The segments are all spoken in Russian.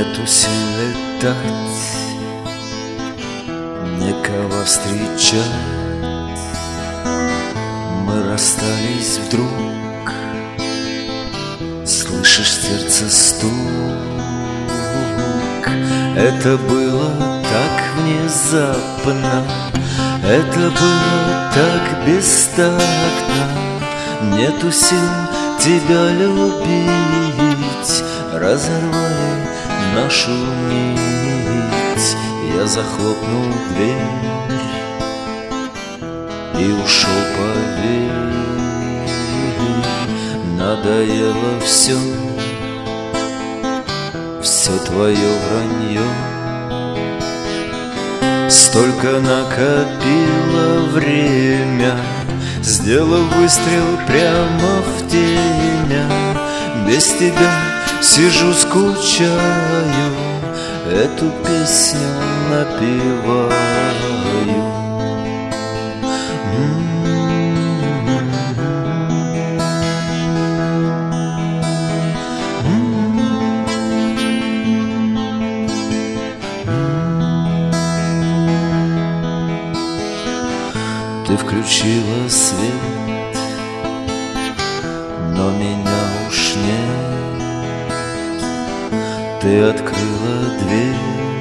Нету сил летать, некого встречать. Мы расстались вдруг, слышишь сердце стук. Это было так внезапно, это было так бестактно. Нету сил тебя любить, разорвали нашу нить. Я захлопнул дверь и ушел, поверь. Надоело все твое вранье. Столько накопило время, сделав выстрел прямо в темя. Без тебя сижу, скучаю, эту песню напеваю. Ты включила свет, но меня уж нет. Ты открыла дверь,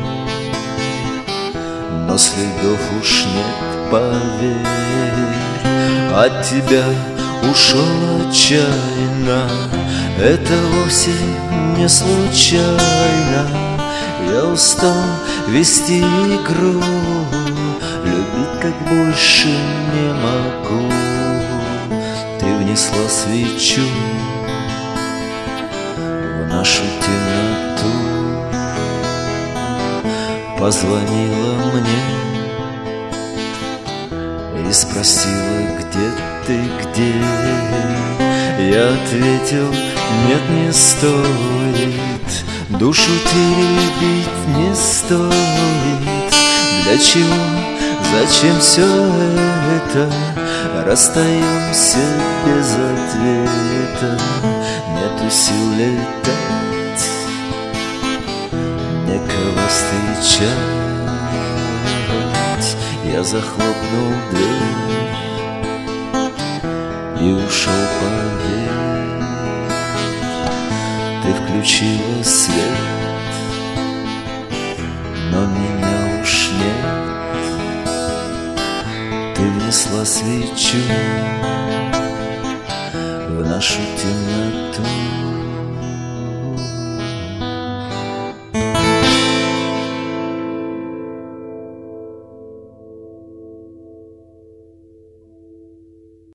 но следов уж нет, поверь. От тебя ушел отчаянно, это вовсе не случайно. Я устал вести игру, любить как больше не могу. Ты внесла свечу в нашу темноту, позвонила мне и спросила, где ты, где. Я ответил, нет, не стоит, душу теребить не стоит. Для чего? Зачем все это? Расстаемся без ответа. Нету сил летать, некого встречать. Я захлопнул дверь и ушел, поверь. Ты включила свет, но меня уж нет. Ты внесла свечу в нашу темноту.